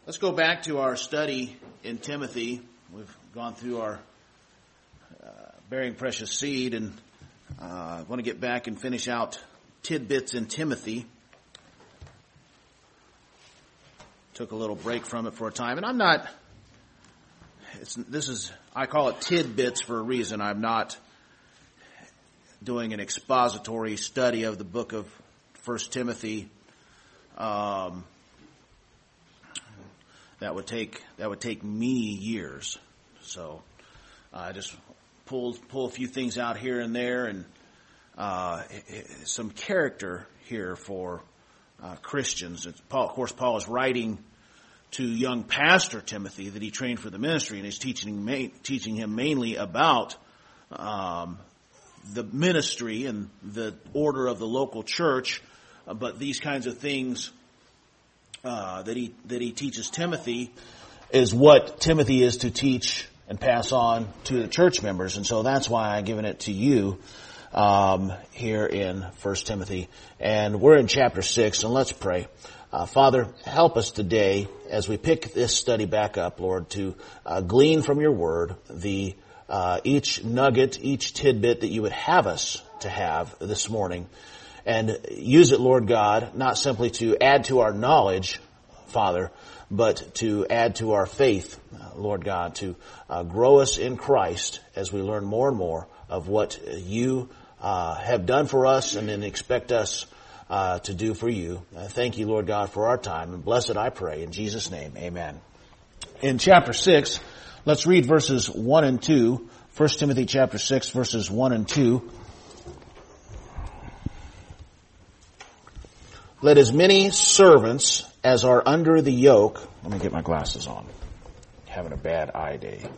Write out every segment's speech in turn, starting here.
Let's go back to our study in Timothy. We've gone through our bearing precious seed, and I want to get back and finish out tidbits in Timothy. Took a little break from it for a time, and I call it tidbits for a reason. I'm not doing an expository study of the book of 1 Timothy. That would take many years. So I just pull a few things out here and there, and some character here for Christians. Of course, Paul is writing to young pastor Timothy that he trained for the ministry, and he's teaching him mainly about the ministry and the order of the local church. But these kinds of things that he teaches Timothy is what Timothy is to teach and pass on to the church members. And so that's why I've given it to you here in 1 Timothy. And we're in chapter 6, and let's pray. Father, help us today as we pick this study back up, Lord, to glean from your word each nugget, each tidbit that you would have us to have this morning. And use it, Lord God, not simply to add to our knowledge, Father, but to add to our faith, Lord God, to grow us in Christ as we learn more and more of what you have done for us and then expect us to do for you. Thank you, Lord God, for our time. And bless it, I pray. In Jesus' name, amen. In chapter 6, let's read verses 1 and 2. 1 Timothy chapter 6, verses 1 and 2. Let as many servants as are under the yoke. Let me get my glasses on. Having a bad eye day.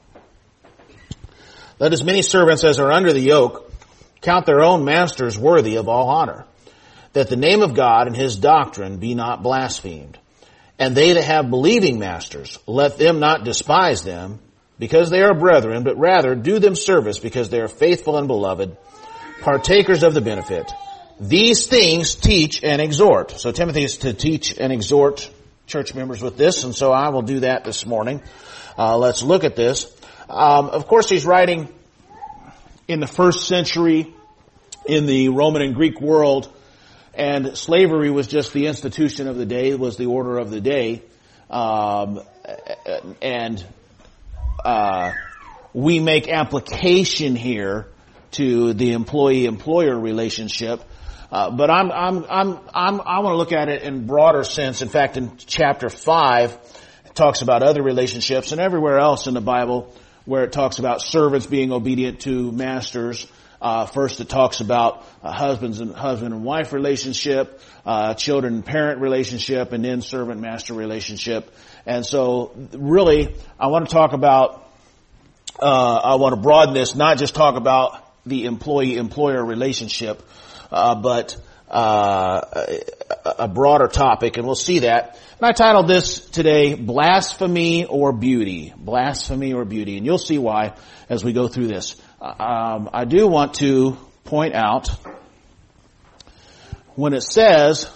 Let as many servants as are under the yoke count their own masters worthy of all honor, that the name of God and his doctrine be not blasphemed. And they that have believing masters, let them not despise them, because they are brethren, but rather do them service, because they are faithful and beloved, partakers of the benefit. These things teach and exhort. So Timothy is to teach and exhort church members with this, and so I will do that this morning. Let's look at this. Of course, he's writing in the first century in the Roman and Greek world, and slavery was just the institution of the day, was the order of the day. We make application here to the employee-employer relationship. But I want to look at it in broader sense. In fact, in chapter 5, it talks about other relationships, and everywhere else in the Bible where it talks about servants being obedient to masters. First it talks about husband and wife relationship, children and parent relationship, and then servant-master relationship. And so really, I want to broaden this, not just talk about the employee-employer relationship, but a broader topic, and we'll see that. And I titled this today, Blasphemy or Beauty. Blasphemy or Beauty. And you'll see why as we go through this. I do want to point out when it says,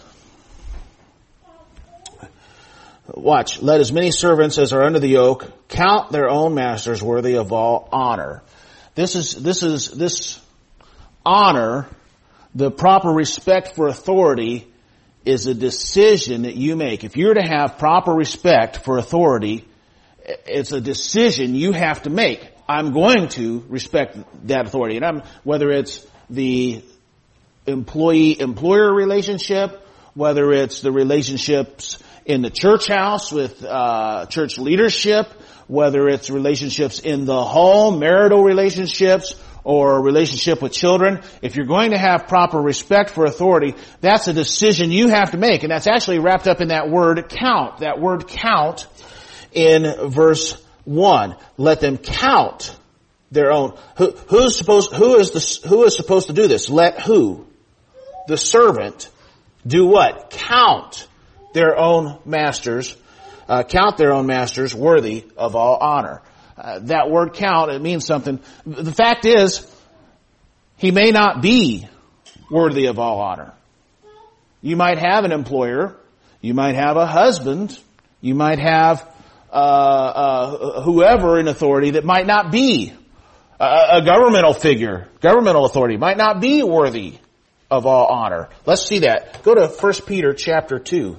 watch, let as many servants as are under the yoke count their own masters worthy of all honor. This honor, the proper respect for authority, is a decision that you make. If you're to have proper respect for authority, it's a decision you have to make. I'm going to respect that authority. And whether it's the employee-employer relationship, whether it's the relationships in the church house with church leadership, whether it's relationships in the home, marital relationships, or a relationship with children, if you're going to have proper respect for authority, that's a decision you have to make. And that's actually wrapped up in that word count. That word count in verse 1. Let them count their own. Who is supposed to do this? Let who? The servant do what? Count their own masters. Count their own masters worthy of all honor. That word count, it means something. The fact is, he may not be worthy of all honor. You might have an employer, you might have a husband, You might have whoever in authority that might not be a governmental figure, governmental authority, might not be worthy of all honor. Let's see that. Go to 1 Peter chapter 2.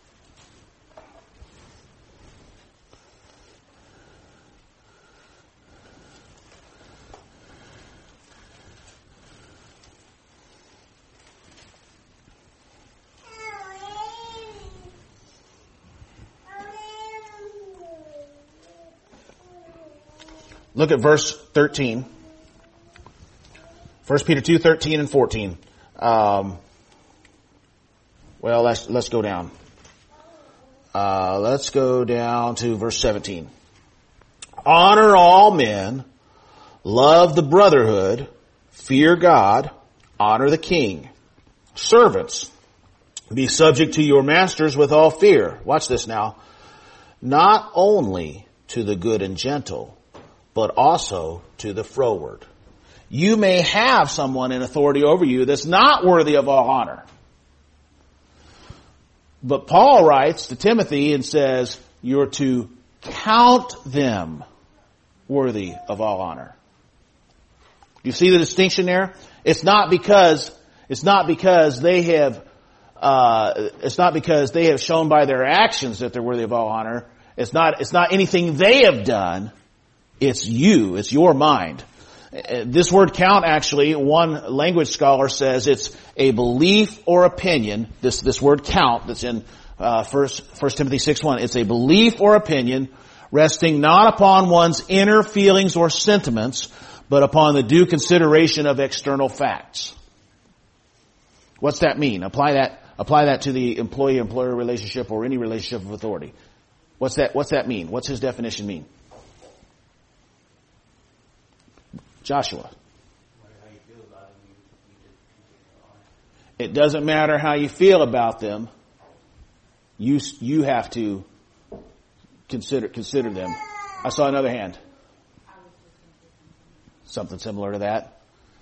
Look at verse 13. 1 Peter 2, 13 and 14. Well, let's go down. Let's go down to verse 17. Honor all men, love the brotherhood, fear God, honor the king. Servants, be subject to your masters with all fear. Watch this now. Not only to the good and gentle, but also to the froward. You may have someone in authority over you that's not worthy of all honor. But Paul writes to Timothy and says, you're to count them worthy of all honor. You see the distinction there? It's not because they have shown by their actions that they're worthy of all honor. It's not anything they have done. It's you. It's your mind. This word count, actually, one language scholar says it's a belief or opinion. This word count that's in 1 Timothy 6:1. It's a belief or opinion resting not upon one's inner feelings or sentiments, but upon the due consideration of external facts. What's that mean? Apply that to the employee-employer relationship or any relationship of authority. What's that mean? What's his definition mean? Joshua. It doesn't matter how you feel about them. You have to consider them. I saw another hand. Something similar to that.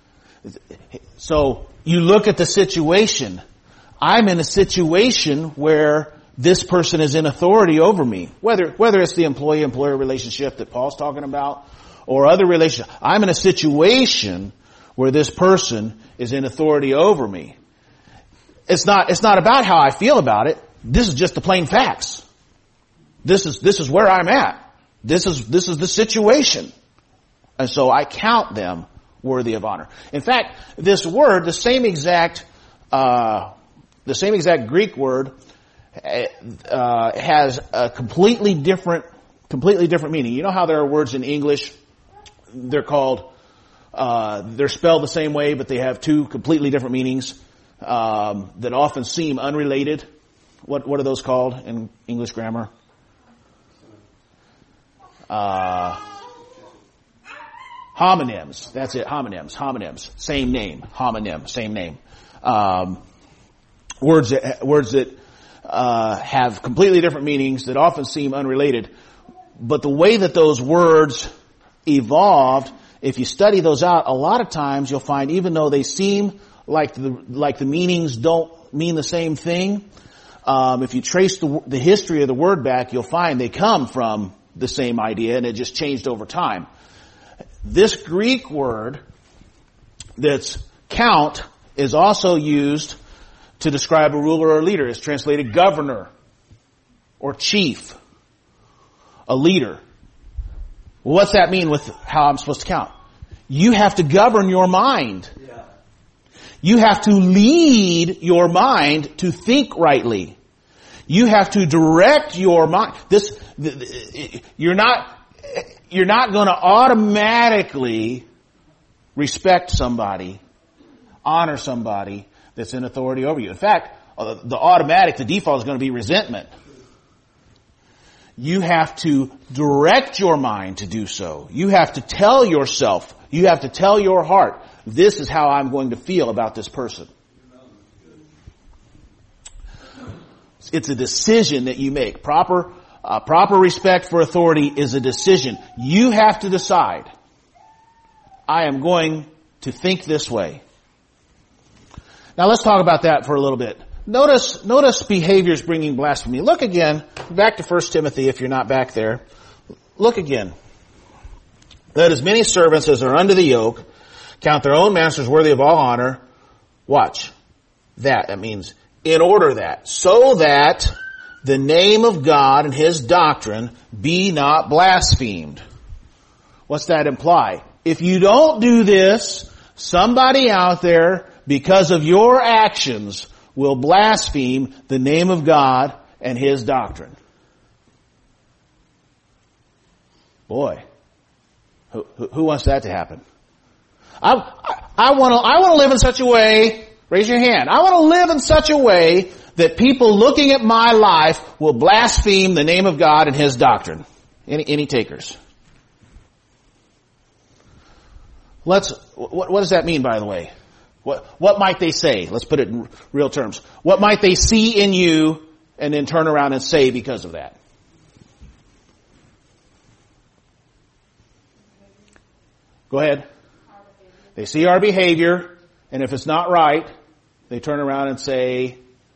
So you look at the situation. I'm in a situation where this person is in authority over me. Whether it's the employee-employer relationship that Paul's talking about, or other relationships. I'm in a situation where this person is in authority over me. It's not about how I feel about it. This is just the plain facts. This is where I'm at. This is the situation. And so I count them worthy of honor. In fact, this word, the same exact Greek word, has a completely different meaning. You know how there are words in English, they're spelled the same way, but they have two completely different meanings, that often seem unrelated. What are those called in English grammar? Homonyms. That's it. Homonyms. Same name. Homonym. Same name. Words that have completely different meanings that often seem unrelated. But the way that those words evolved, if you study those out, a lot of times you'll find, even though they seem like the meanings don't mean the same thing, if you trace the history of the word back, you'll find they come from the same idea, and it just changed over time. This Greek word that's count is also used to describe a ruler or leader. It's translated governor or chief, a leader. Well, what's that mean with how I'm supposed to count? You have to govern your mind. Yeah. You have to lead your mind to think rightly. You have to direct your mind. You're not going to automatically respect somebody, honor somebody that's in authority over you. In fact, the default is going to be resentment. You have to direct your mind to do so. You have to tell yourself, you have to tell your heart, this is how I'm going to feel about this person. It's a decision that you make. Proper respect for authority is a decision. You have to decide, I am going to think this way. Now let's talk about that for a little bit. Notice behaviors bringing blasphemy. Look again, back to 1 Timothy if you're not back there. Look again. Let as many servants as are under the yoke count their own masters worthy of all honor. Watch. That means in order that. So that the name of God and His doctrine be not blasphemed. What's that imply? If you don't do this, somebody out there, because of your actions, will blaspheme the name of God and His doctrine. Boy, who wants that to happen? I want to live in such a way. Raise your hand. I want to live in such a way that people looking at my life will blaspheme the name of God and His doctrine. Any takers? What does that mean, by the way? What might they say? Let's put it in real terms. What might they see in you and then turn around and say because of that? Go ahead. They see our behavior, and if it's not right, they turn around and say,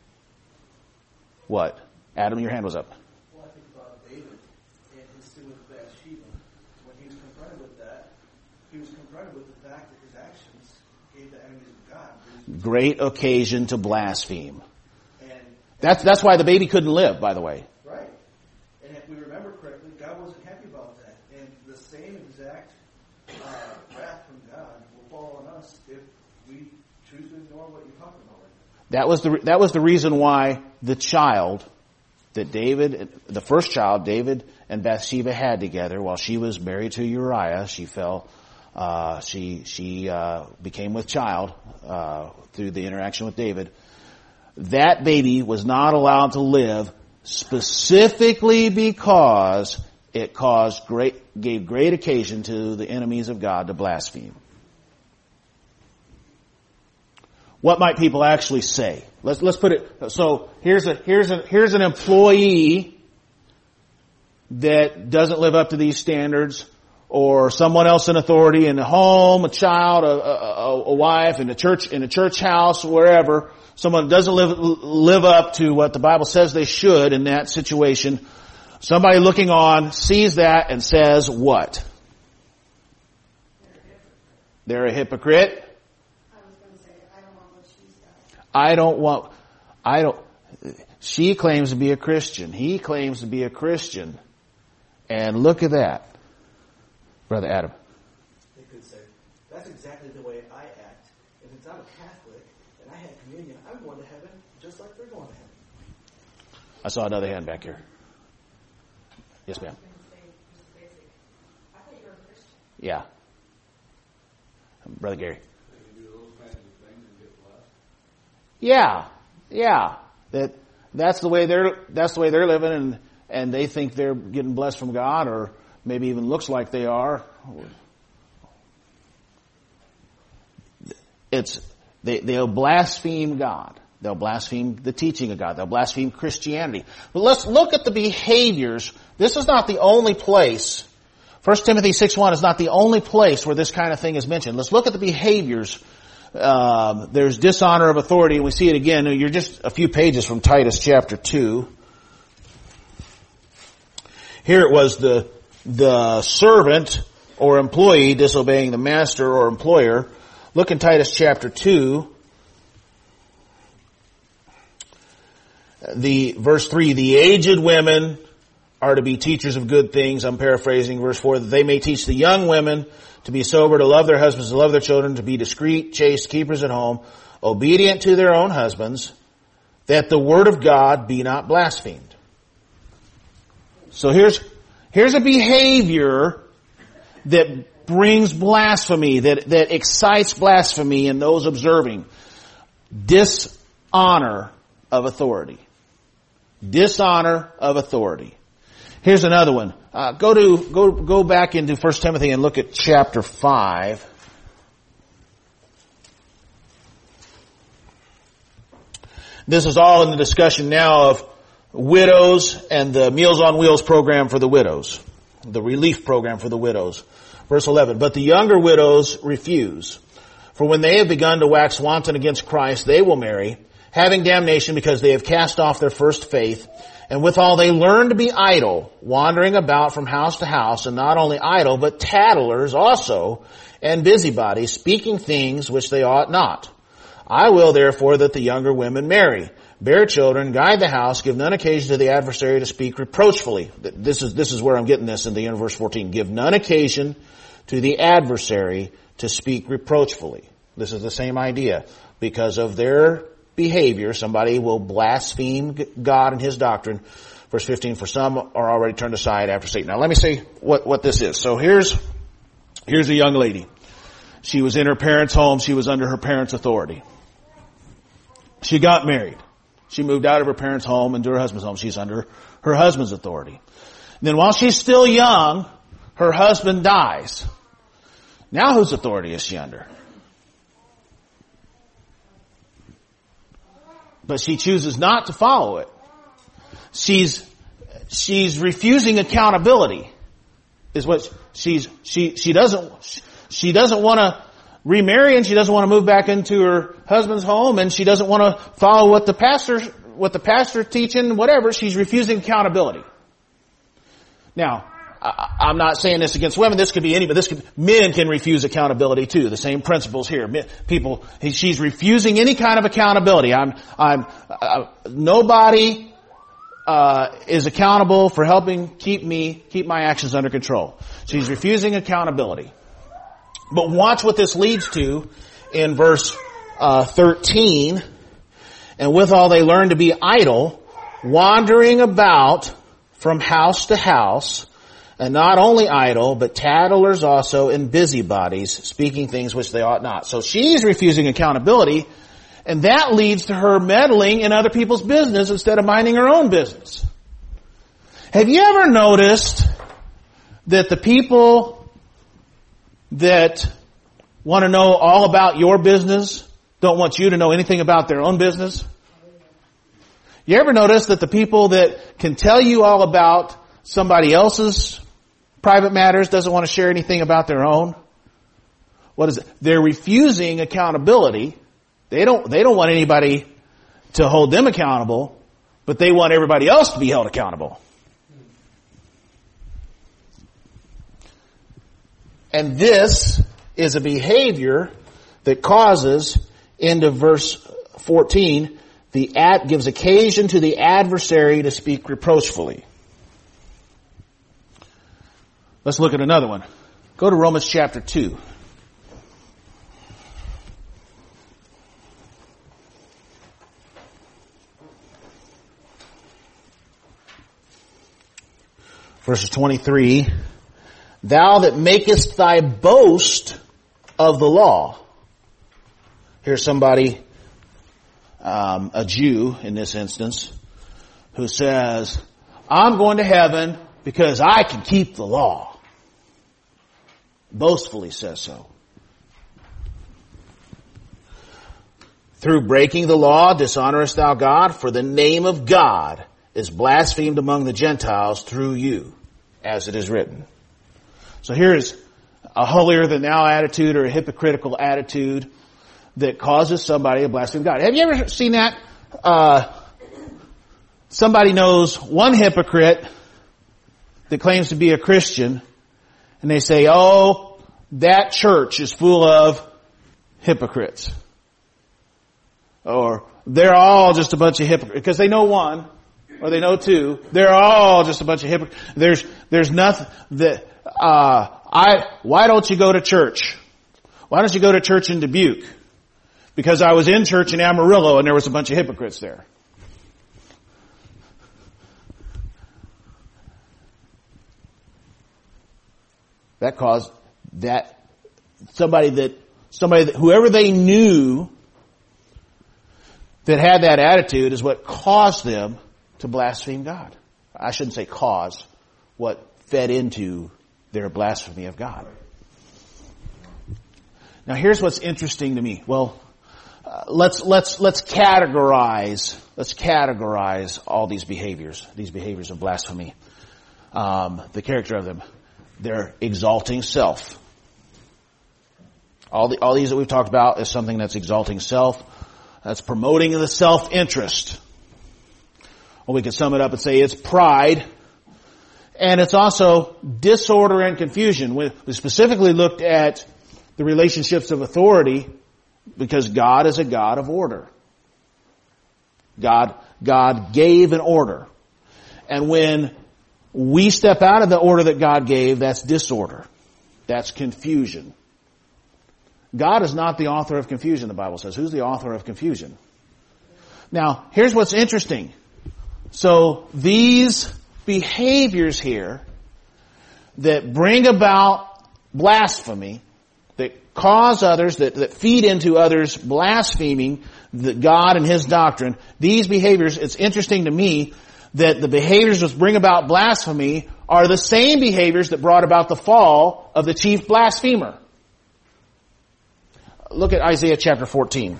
what? Adam, your hand was up. Well, I think about David and his sin with Bathsheba. When he was confronted with that, he was confronted with the fact that his actions gave the enemies of God great occasion to blaspheme. And that's why the baby couldn't live, by the way. Right. And if we remember correctly, God wasn't happy about that. And the same exact wrath from God will fall on us if we choose to ignore what you're talking about right now. That was the reason why the child that the first child, David and Bathsheba had together while she was married to Uriah, she became with child, through the interaction with David. That baby was not allowed to live specifically because it gave great occasion to the enemies of God to blaspheme. What might people actually say? Let's put it, so here's an employee that doesn't live up to these standards, or someone else in authority in a home, a child, a wife, in a church house, wherever. Someone doesn't live up to what the Bible says they should in that situation. Somebody looking on sees that and says what? They're a hypocrite. She claims to be a Christian. He claims to be a Christian. And look at that. Brother Adam. They could say, that's exactly the way I act. If it's not a Catholic and I had communion, I'm going to heaven just like they're going to heaven. I saw another hand back here. Yes, ma'am. I thought you were a Christian. Yeah. Brother Gary. They can do those kinds of things and get blessed. Yeah. That's the way they're living, and they think they're getting blessed from God, or maybe even looks like they are. They'll blaspheme God. They'll blaspheme the teaching of God. They'll blaspheme Christianity. But let's look at the behaviors. This is not the only place. 1 Timothy 6:1 is not the only place where this kind of thing is mentioned. Let's look at the behaviors. There's dishonor of authority, and we see it again. You're just a few pages from Titus chapter 2. Here it was the servant or employee disobeying the master or employer. Look in Titus chapter 2. Verse 3, the aged women are to be teachers of good things. I'm paraphrasing verse 4, that they may teach the young women to be sober, to love their husbands, to love their children, to be discreet, chaste, keepers at home, obedient to their own husbands, that the word of God be not blasphemed. So here's a behavior that brings blasphemy, that excites blasphemy in those observing. Dishonor of authority. Dishonor of authority. Here's another one. Go back into 1 Timothy and look at chapter 5. This is all in the discussion now of widows and the Meals on Wheels program for the widows. The relief program for the widows. Verse 11, but the younger widows refuse. For when they have begun to wax wanton against Christ, they will marry, having damnation because they have cast off their first faith. And withal they learn to be idle, wandering about from house to house, and not only idle, but tattlers also, and busybodies, speaking things which they ought not. I will therefore that the younger women marry, bear children, guide the house, give none occasion to the adversary to speak reproachfully. This is where I'm getting this in the end of verse 14. Give none occasion to the adversary to speak reproachfully. This is the same idea. Because of their behavior, somebody will blaspheme God and His doctrine. Verse 15, for some are already turned aside after Satan. Now let me say what this is. So here's a young lady. She was in her parents' home. She was under her parents' authority. She got married. She moved out of her parents' home into her husband's home. She's under her husband's authority. And then while she's still young, her husband dies. Now whose authority is she under? But she chooses not to follow it. She's refusing accountability. Is what she doesn't want to remarry, and she doesn't want to move back into her husband's home, and she doesn't want to follow what the pastor's teaching, whatever. She's refusing accountability. Now, I'm not saying this against women. This could be anybody. Men can refuse accountability too. The same principles here. She's refusing any kind of accountability. Nobody is accountable for helping keep my actions under control. She's refusing accountability. But watch what this leads to in verse 13. And withal they learn to be idle, wandering about from house to house, and not only idle, but tattlers also, and busybodies, speaking things which they ought not. So she's refusing accountability, and that leads to her meddling in other people's business instead of minding her own business. Have you ever noticed that the people that want to know all about your business don't want you to know anything about their own business? You ever notice that the people that can tell you all about somebody else's private matters doesn't want to share anything about their own? What is it? They're refusing accountability. They don't want anybody to hold them accountable, but they want everybody else to be held accountable. And this is a behavior that causes, into verse 14, gives occasion to the adversary to speak reproachfully. Let's look at another one. Go to Romans chapter 2. Verses 23. Thou that makest thy boast of the law. Here's somebody, a Jew in this instance, who says, I'm going to heaven because I can keep the law. Boastfully says so. Through breaking the law dishonorest thou God, for the name of God is blasphemed among the Gentiles through you, as it is written. So here's a holier-than-thou attitude or a hypocritical attitude that causes somebody to blaspheme God. Have you ever seen that? Somebody knows one hypocrite that claims to be a Christian, and they say, oh, that church is full of hypocrites. Or they're all just a bunch of hypocrites. Because they know one, or they know two. They're all just a bunch of hypocrites. There's nothing that, why don't you go to church? Why don't you go to church in Dubuque? Because I was in church in Amarillo and there was a bunch of hypocrites there. That caused whoever they knew that had that attitude is what caused them to blaspheme God. I shouldn't say cause, what fed into their blasphemy of God. Now here's what's interesting to me. Well, let's categorize all these behaviors of blasphemy. The character of them. They're exalting self. All these that we've talked about is something that's exalting self. That's promoting the self-interest. Or we could sum it up and say it's pride. And it's also disorder and confusion. We specifically looked at the relationships of authority because God is a God of order. God gave an order. And when we step out of the order that God gave, that's disorder. That's confusion. God is not the author of confusion, the Bible says. Who's the author of confusion? Now, here's what's interesting. So these behaviors here that bring about blasphemy, that cause others, that feed into others blaspheming God and His doctrine, these behaviors, it's interesting to me that the behaviors that bring about blasphemy are the same behaviors that brought about the fall of the chief blasphemer. Look at Isaiah chapter 14.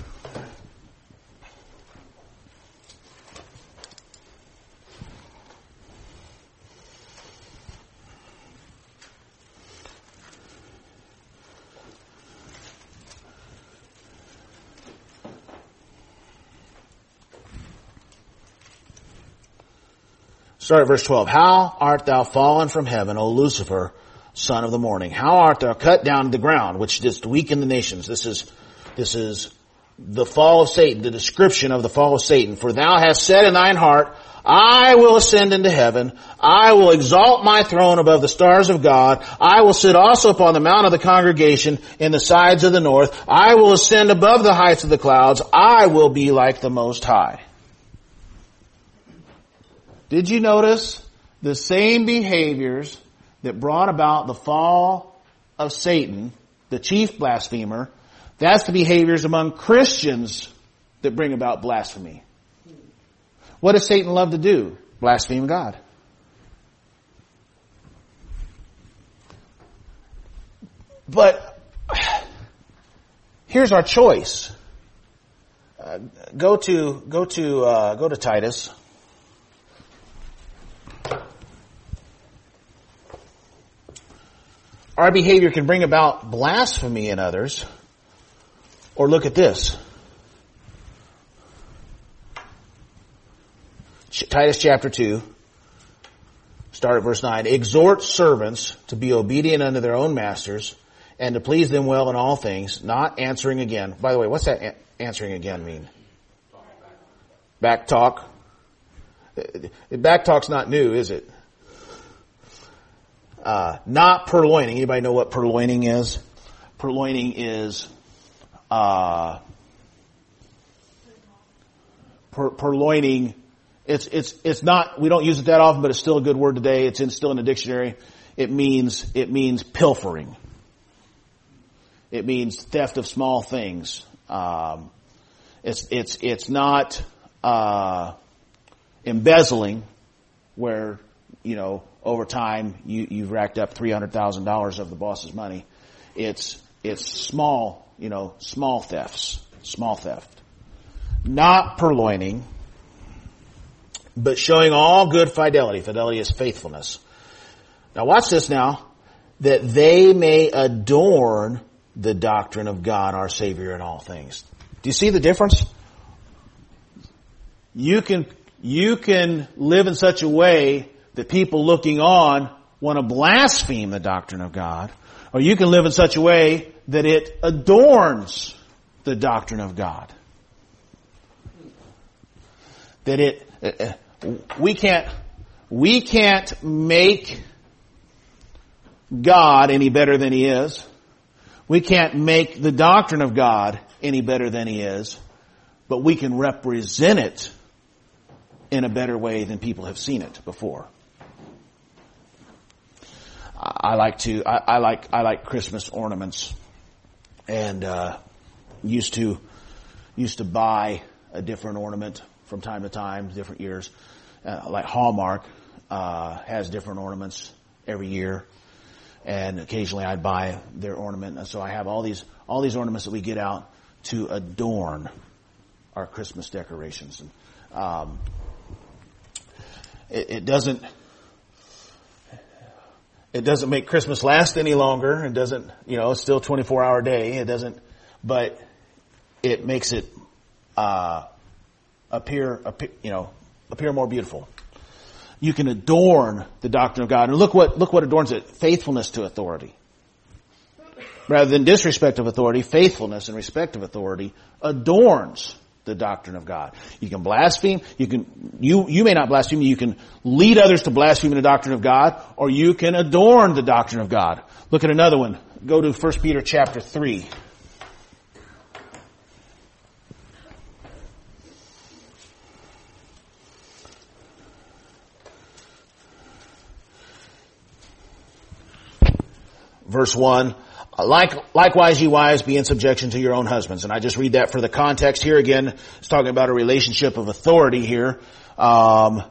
Start at verse 12. How art thou fallen from heaven, O Lucifer, son of the morning? How art thou cut down to the ground, which didst weaken the nations? This is the fall of Satan, the description of the fall of Satan. For thou hast said in thine heart, I will ascend into heaven. I will exalt my throne above the stars of God. I will sit also upon the mount of the congregation in the sides of the north. I will ascend above the heights of the clouds. I will be like the Most High. Did you notice the same behaviors that brought about the fall of Satan, the chief blasphemer? That's the behaviors among Christians that bring about blasphemy. What does Satan love to do? Blaspheme God. But here's our choice. Go to Titus. Our behavior can bring about blasphemy in others. Or look at this. Titus chapter 2, start at verse 9. Exhort servants to be obedient unto their own masters and to please them well in all things, not answering again. By the way, what's that answering again mean? Back talk. Back talk's not new, is it? Not purloining. Anybody know what purloining is? Purloining is purloining. It's not. We don't use it that often, but it's still a good word today. It's still in the dictionary. It means pilfering. It means theft of small things. It's not embezzling, where over time you've racked up $300,000 of the boss's money. It's small, small thefts, small theft. Not purloining, but showing all good fidelity. Fidelity is faithfulness. Now watch this now. That they may adorn the doctrine of God our Savior in all things. Do you see the difference? You can live in such a way that people looking on want to blaspheme the doctrine of God, or you can live in such a way that it adorns the doctrine of God. That we can't make God any better than He is. We can't make the doctrine of God any better than He is, but we can represent it in a better way than people have seen it before. I like Christmas ornaments, and used to buy a different ornament from time to time, different years. Like Hallmark has different ornaments every year, and occasionally I'd buy their ornament. And so I have all these ornaments that we get out to adorn our Christmas decorations. And it doesn't make Christmas last any longer. It doesn't, it's still a 24-hour day. It doesn't, but it makes it appear more beautiful. You can adorn the doctrine of God. And look what adorns it. Faithfulness to authority. Rather than disrespect of authority, faithfulness and respect of authority adorns the doctrine of God. You can blaspheme. You may not blaspheme. You can lead others to blaspheme the doctrine of God, or you can adorn the doctrine of God. Look at another one. Go to 1 Peter chapter 3. Verse 1, likewise ye wives be in subjection to your own husbands. And I just read that for the context here again. It's talking about a relationship of authority here. But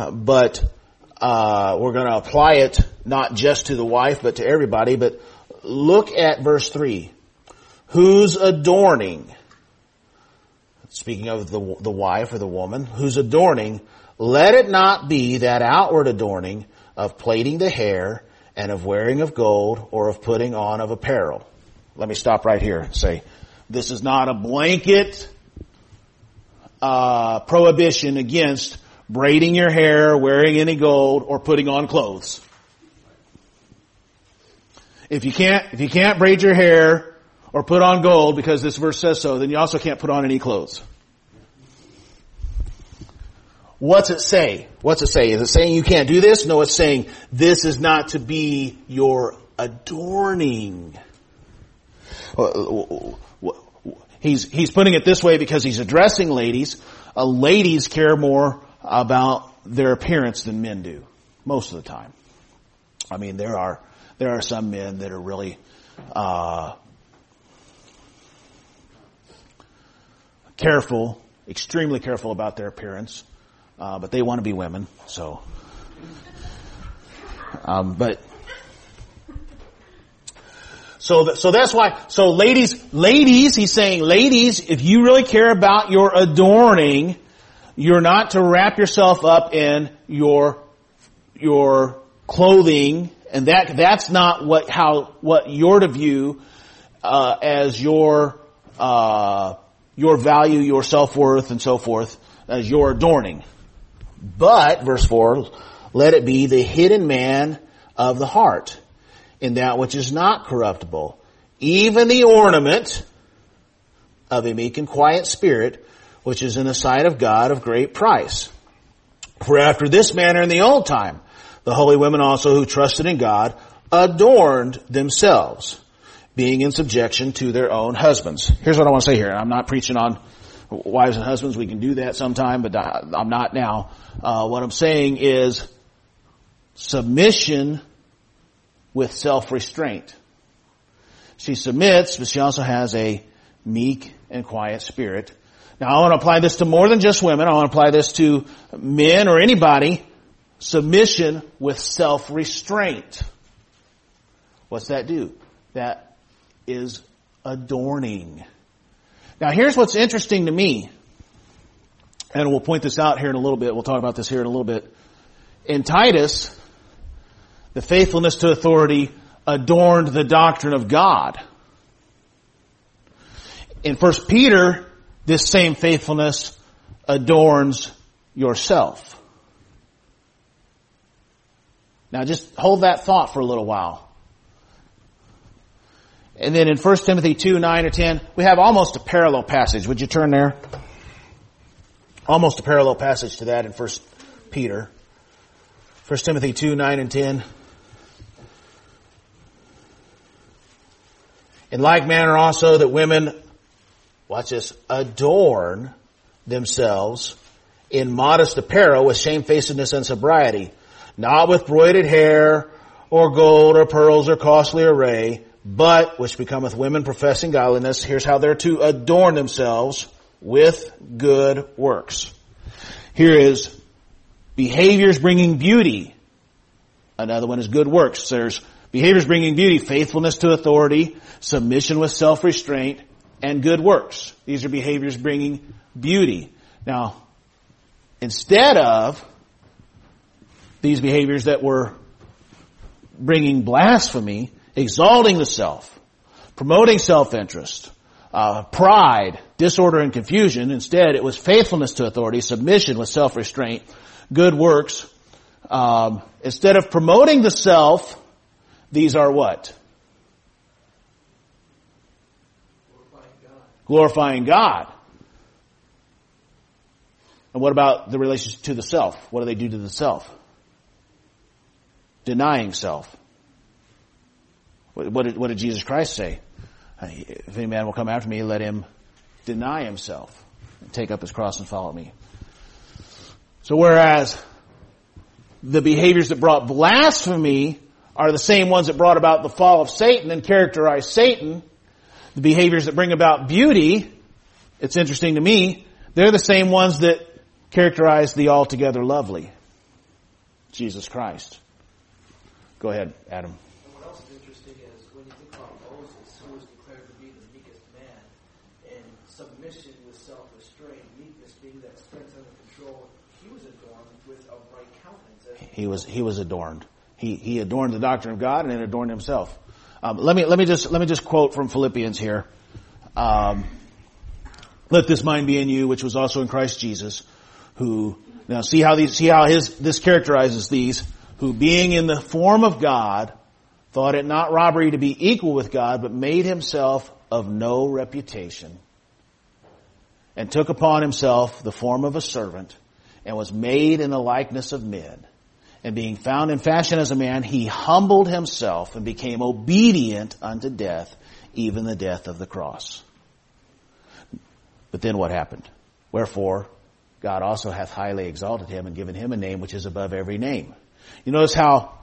we're going to apply it not just to the wife, but to everybody. But look at verse 3. Whose adorning, speaking of the wife or the woman, whose adorning, let it not be that outward adorning of plaiting the hair and of wearing of gold, or of putting on of apparel. Let me stop right here and say, this is not a blanket prohibition against braiding your hair, wearing any gold, or putting on clothes. If you can't braid your hair or put on gold because this verse says so, then you also can't put on any clothes. What's it say? What's it say? Is it saying you can't do this? No, it's saying this is not to be your adorning. He's putting it this way because he's addressing ladies. Ladies care more about their appearance than men do, most of the time. I mean, there are some men that are really careful, extremely careful about their appearance. But they want to be women, so. So that's why. So ladies, he's saying, ladies, if you really care about your adorning, you're not to wrap yourself up in your clothing, and that's not what you're to view as your value, your self-worth, and so forth, as your adorning. But, verse 4, let it be the hidden man of the heart, in that which is not corruptible, even the ornament of a meek and quiet spirit, which is in the sight of God of great price. For after this manner in the old time, the holy women also who trusted in God adorned themselves, being in subjection to their own husbands. Here's what I want to say here. I'm not preaching on wives and husbands. We can do that sometime, but I'm not now. What I'm saying is submission with self-restraint. She submits, but she also has a meek and quiet spirit. Now I want to apply this to more than just women. I want to apply this to men or anybody. Submission with self-restraint. What's that do? That is adorning. Now here's what's interesting to me, and we'll point this out here in a little bit. We'll talk about this here in a little bit. In Titus, the faithfulness to authority adorned the doctrine of God. In 1 Peter, this same faithfulness adorns yourself. Now just hold that thought for a little while. And then in 1 Timothy 2, 9 or 10, we have almost a parallel passage. Would you turn there? Almost a parallel passage to that in 1 Peter. 1 Timothy 2, 9 and 10. In like manner also that women, watch this, adorn themselves in modest apparel with shamefacedness and sobriety, not with broided hair or gold or pearls or costly array, but which becometh women professing godliness. Here's how they're to adorn themselves with good works. Here is behaviors bringing beauty. Another one is good works. There's behaviors bringing beauty, faithfulness to authority, submission with self-restraint, and good works. These are behaviors bringing beauty. Now, instead of these behaviors that were bringing blasphemy, exalting the self, promoting self-interest, pride, disorder, and confusion. Instead, it was faithfulness to authority, submission with self-restraint, good works. Instead of promoting the self, these are what? Glorifying God. And what about the relationship to the self? What do they do to the self? Denying self. What did Jesus Christ say? If any man will come after me, let him deny himself and take up his cross and follow me. So whereas the behaviors that brought blasphemy are the same ones that brought about the fall of Satan and characterized Satan, the behaviors that bring about beauty, it's interesting to me, they're the same ones that characterize the altogether lovely, Jesus Christ. Go ahead, Adam. And what else is interesting is when you think about Moses, who was declared to be the meekest man, and submission with self-restraint, meekness being that strength under control, he was adorned with a bright countenance. He was adorned. He adorned the doctrine of God and then adorned himself. Let me just quote from Philippians here. Let this mind be in you, which was also in Christ Jesus, who now see how this characterizes these, who being in the form of God, thought it not robbery to be equal with God, but made himself of no reputation, and took upon himself the form of a servant, and was made in the likeness of men. And being found in fashion as a man, he humbled himself and became obedient unto death, even the death of the cross. But then what happened? Wherefore, God also hath highly exalted him and given him a name which is above every name. You notice how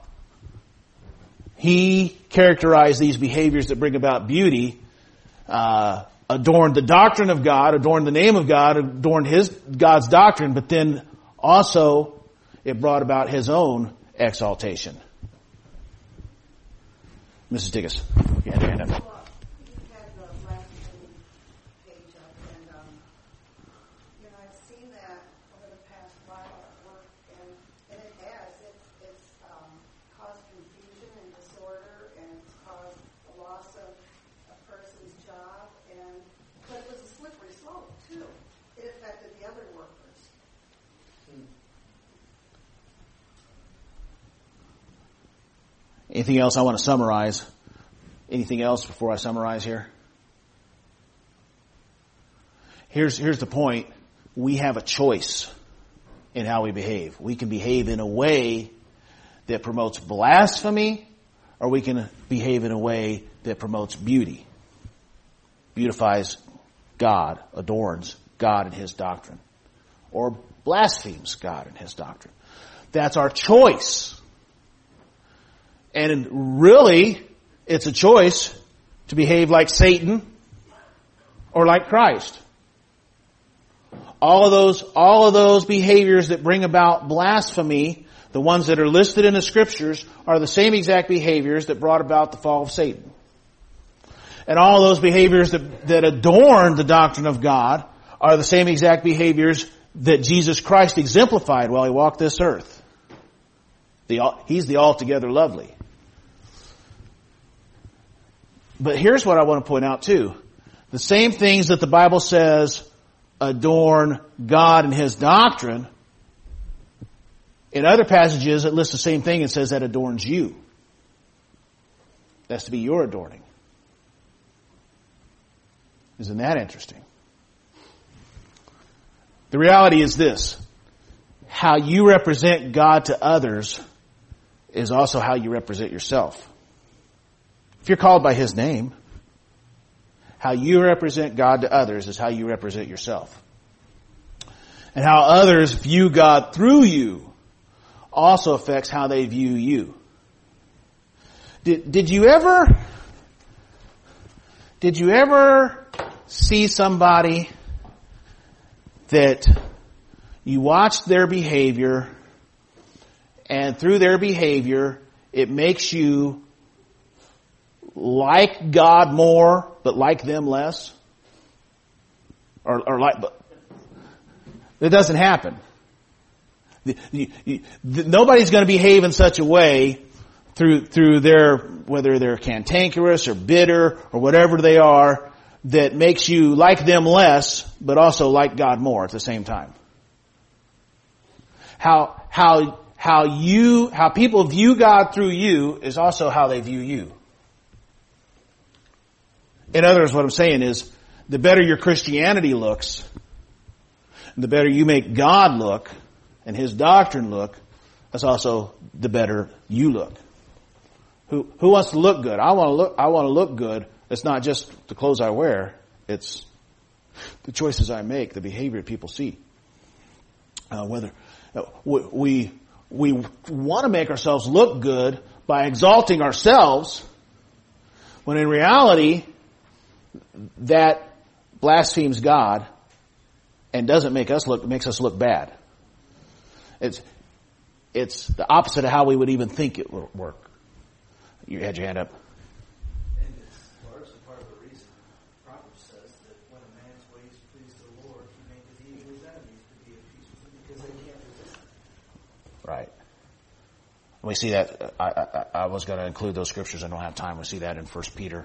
he characterized these behaviors that bring about beauty, adorned the doctrine of God, adorned the name of God, adorned God's doctrine, but then also it brought about his own exaltation. Mrs. Diggus, you had your hand up. Well, you had the last page up, and I've seen that over the past while at work, and it has. It's caused confusion and disorder, and it's caused the loss of a person's job, but it was a slippery slope too. It affected the other workers. Anything else I want to summarize? Anything else before I summarize here? Here's the point. We have a choice in how we behave. We can behave in a way that promotes blasphemy, or we can behave in a way that promotes beauty. Beautifies God, adorns God and his doctrine, or blasphemes God and his doctrine. That's our choice. And really, it's a choice to behave like Satan or like Christ. All of those behaviors that bring about blasphemy, the ones that are listed in the scriptures, are the same exact behaviors that brought about the fall of Satan. And all those behaviors that adorn the doctrine of God are the same exact behaviors that Jesus Christ exemplified while he walked this earth. He's the altogether lovely. But here's what I want to point out too. The same things that the Bible says adorn God and his doctrine, in other passages it lists the same thing and says that adorns you. That's to be your adorning. Isn't that interesting? The reality is this. How you represent God to others is also how you represent yourself. If you're called by his name, how you represent God to others is how you represent yourself. And how others view God through you also affects how they view you. Did you ever see somebody that you watched their behavior, and through their behavior it makes you like God more, but like them less? But it doesn't happen. Nobody's going to behave in such a way through their, whether they're cantankerous or bitter or whatever they are, that makes you like them less, but also like God more at the same time. How people view God through you is also how they view you. In other words, what I'm saying is, the better your Christianity looks, the better you make God look and His doctrine look, that's also the better you look. Who wants to look good? I want to look good. It's not just the clothes I wear. It's the choices I make, the behavior people see. Whether we want to make ourselves look good by exalting ourselves, when in reality, that blasphemes God and doesn't make us look, makes us look bad. It's the opposite of how we would even think it would work. You had your hand up. And it's largely part of the reason Proverbs says that when a man's ways please the Lord, he maketh even his enemies to be at peace with him, because they can't resist him. Right. We see that. I was going to include those scriptures. I don't have time. We see that in 1 Peter.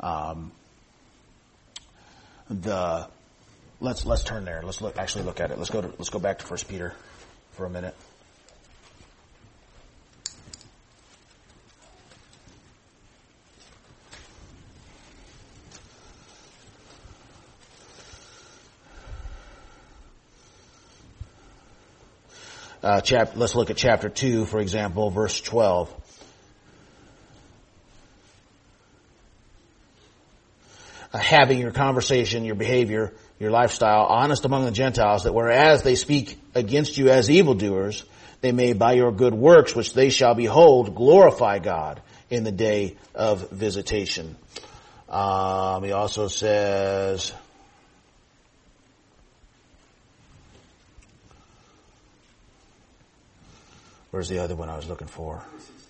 Let's turn there. Let's look at it. Let's go back to 1 Peter for a minute. Let's look at chapter 2, for example, verse 12. Having your conversation, your behavior, your lifestyle honest among the Gentiles, that whereas they speak against you as evildoers, they may by your good works, which they shall behold, glorify God in the day of visitation. He also says, where's the other one I was looking for?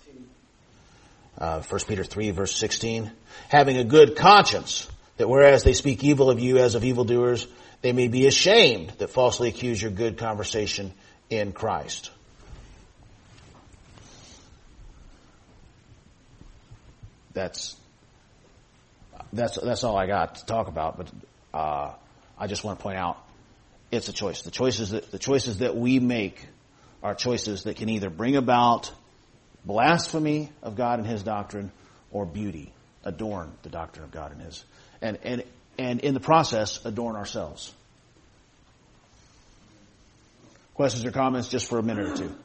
1 Peter 3, verse 16. Having a good conscience, that whereas they speak evil of you as of evildoers, they may be ashamed that falsely accuse your good conversation in Christ. That's all I got to talk about, but I just want to point out it's a choice. The choices that we make are choices that can either bring about blasphemy of God and His doctrine, or beauty, adorn the doctrine of God and His, and in the process adorn ourselves. Questions or comments just for a minute or two?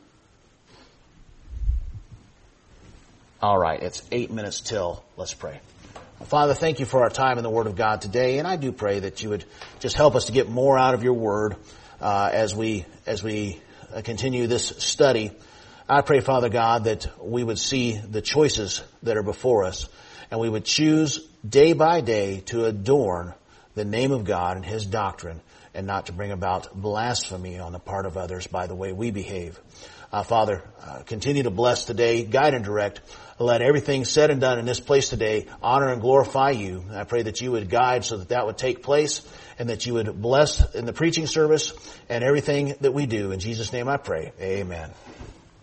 All right, it's 8 minutes till. Let's pray. Father, thank you for our time in the Word of God today, and I do pray that you would just help us to get more out of your Word as we continue this study. I pray, Father God, that we would see the choices that are before us, and we would choose day by day to adorn the name of God and His doctrine, and not to bring about blasphemy on the part of others by the way we behave. Father, continue to bless today, guide and direct. Let everything said and done in this place today honor and glorify you. I pray that you would guide so that would take place, and that you would bless in the preaching service and everything that we do. In Jesus' name I pray. Amen.